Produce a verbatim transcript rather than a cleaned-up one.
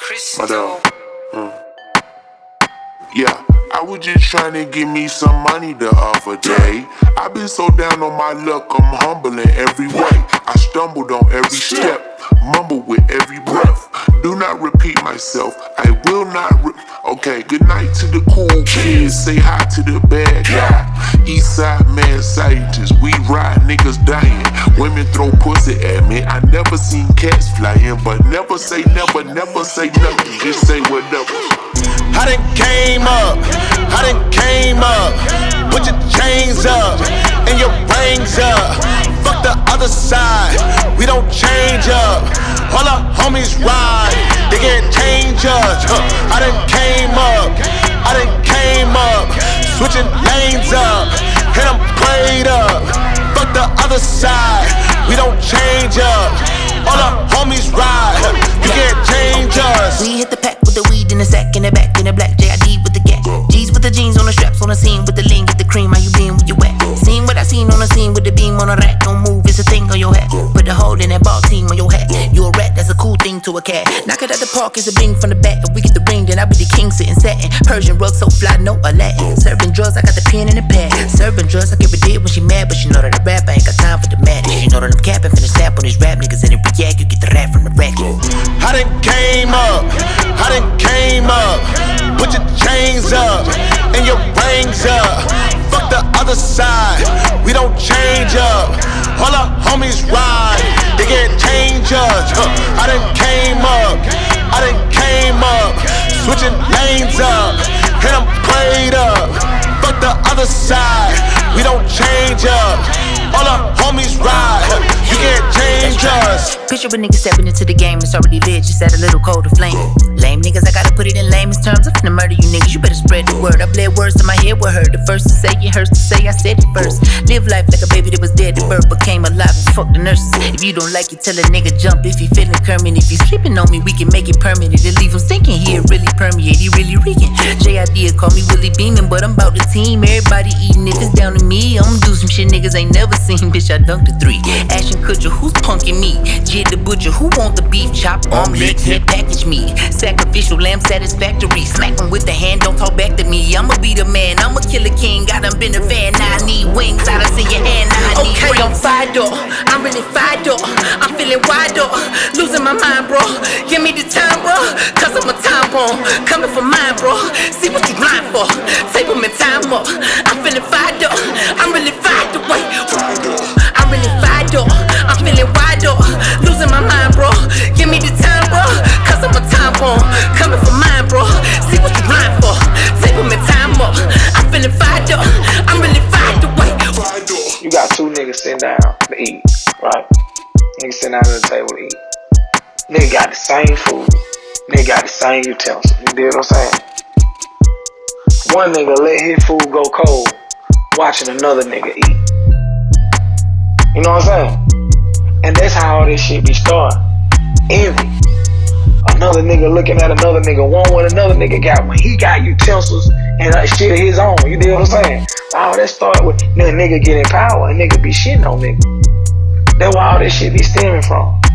But uh, mm. yeah, I was just trying to give me some money the other day. I been so down on my luck, I'm humble in every way. I stumbled on every step, mumble with every breath. Do not repeat myself, I will not re- Okay, good night to the cool kids, say hi to the bad guy. Eastside man scientists, we ride, niggas dying. Women throw pussy at me, I never seen cats flying. But never say never, never say nothing, just say whatever. I done came up, I done came up. Put your chains up and your rings up. Fuck the other side, we don't change up. All our homies ride, they can't change us. I done came up, I done came up. Switching lanes up, and I'm prayed up. Fuck the other side, we don't change up. All our homies ride, you can't change us. We hit the pack with the weed in the sack, in the back, in the black J I D with the gat. G's with the jeans on the straps, on the scene with the lean, get the cream, how you been, where you at? Seen what I seen on the scene with the beam on the rack. Don't move, it's a thing on your hat. Put the hole in that ball team on your hat. You a rat, that's a cool thing to a cat. Knock it at the park, it's a bing from the back. If we get the ring, then I be the king sitting satin. Persian rug so fly, no Aladdin. Serving drugs, I got the pen in the pad. Serving drugs, I give a did when she mad, but she know that I rap, I ain't got time for the madness. She know that I'm capping, finna snap on these rap niggas and it react, you get the rap from the rack. I done came up, I done came up. Put your chains up and your rings up. Fuck the other side, we don't change up. All our homies ride, they can't change us. I done came up, I done came up. Switching lanes up, and I'm prayed up. Fuck the other side, we don't change up. All our homies ride, you can't change us. Picture a nigga stepping into the game, it's already lit, just add a little colder flame. Lame niggas, I gotta put it in lamest terms. I'm finna murder you niggas, you better spread the word. I bled words to my head with her. The first to say it hurts to say, I said it first. Live life like a baby that was dead, the bird became alive and fuck the nurses. If you don't like it, tell a nigga jump. If he feeling Kermit, if he sleeping on me, we can make it permanent. And leave him stinking here, really permeate, he really reeking. J I D call me Willie Beamin', but I'm about the team. Everybody eating, if it's down to me, I'ma do some shit niggas ain't never seen. Bitch, I dunked a three. Ashton Kutcher, who's punking me? Jid the Butcher, who want the beef chop? Arm, legs, head, package me. Sacrificial lamb satisfactory. Smack him with the hand, don't talk back to me. I'ma be the man, I'ma kill a king. I done been a fan, now I need wings. I done see your hand, now I need okay, rings. I'm fired up, I'm really fired up. I'm feeling wide up, losing my mind, bro. Give me the time, bro, cause I'm a time bomb. Coming for mine, bro, see what you blind for. Table me time up, I'm feeling fired up. I'm really fired up, wait. I'm really fired up, I'm feeling wide up. Losing my mind, bro, give me the time, bro, cause I'm a time bomb. Coming for mine, bro, see what you blind for. Table me time up, I'm feeling fired up. I'm really fired up, wait. You got two niggas sitting down to eat, right? Niggas sitting down at the table to eat. Nigga got the same food. Nigga got the same utensils. You dig what I'm saying? One nigga let his food go cold, watching another nigga eat. You know what I'm saying? And that's how all this shit be started. Envy. Another nigga looking at another nigga, want what another nigga got when he got utensils and uh, shit of his own. You dig what I'm saying? All that start with nigga, nigga getting power and nigga be shitting on nigga. That's where all this shit be stemming from.